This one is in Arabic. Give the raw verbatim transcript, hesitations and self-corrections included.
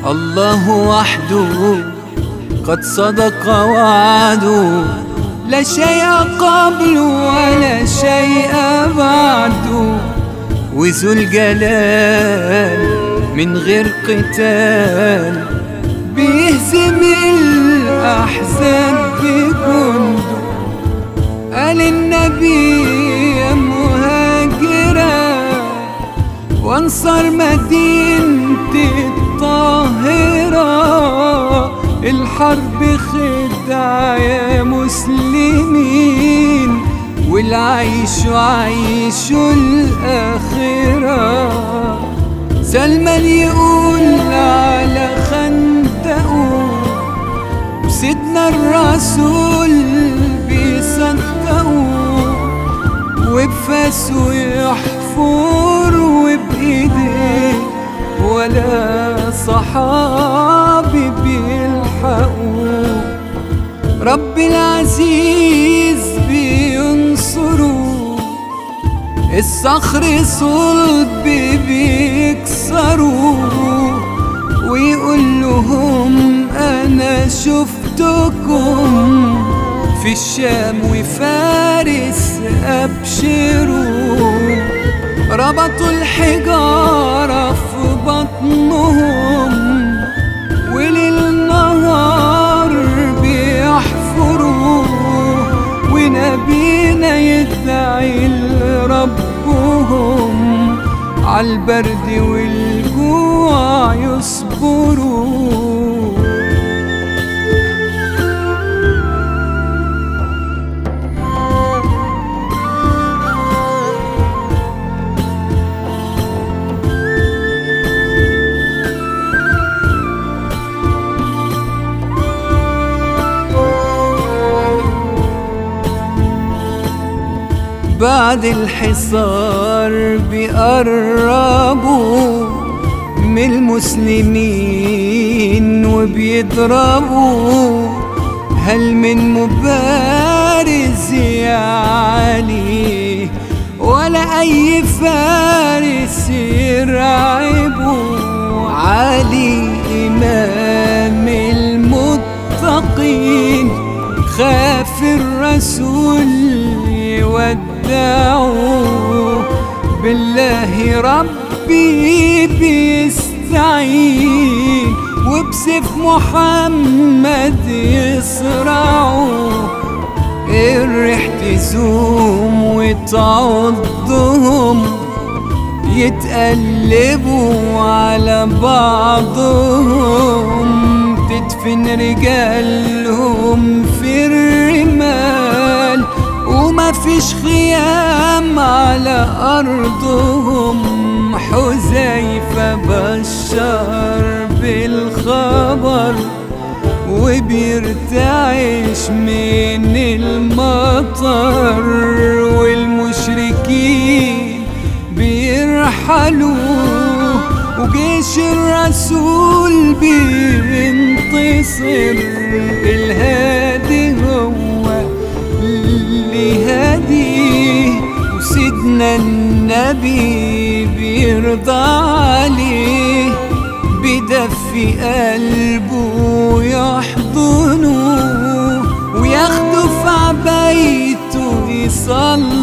الله وحده قد صدق وعده، لا شيء قبله ولا شيء بعده، وذو الجلال من غير قتال بيهزم الأحزاب بجنده. قال النبي يا مهاجرة وانصر مدينتي الطاهرة، الحرب خدعة يا مسلمين، والعيش عيش الآخرة. سلمان يقول على خندقه وسيدنا الرسول بيصدقوا، وبفاسه يحفر وبإيديه ولا صحابي بيلحقوا. رب العزيز بينصره، الصخر صلب بيكسره، ويقول لهم أنا شفتكم في الشام وفارس أبشروا. ربطوا الحجارة في بطنهم وليل نهار بيحفروا، ونبينا يدعي لربهم عالبرد والجوع يصبروا. بعد الحصار بيقربوا من المسلمين وبيضربوا، هل من مبارز يعلي ولا أي فارس يرعبوا. علي إمام المتقين خاف الرسول يودعوه، بالله ربي بيستعين وبسيف محمد يصرعوه. الريح تزوم وتعضهم يتقلبوا على بعضهم، تدفن رجالهم في الرمال وما فيش خيام على أرضهم. حذيفة بشر بالخبر وبيرتعش من المطر، والمشركين بيرحلوا وجيش الرسول بينتصر. الهادي هو اللي هاديه، وسيدنا النبي بيرضى عليه، بدفي قلبه يحضنه وياخده في عبايته يصلي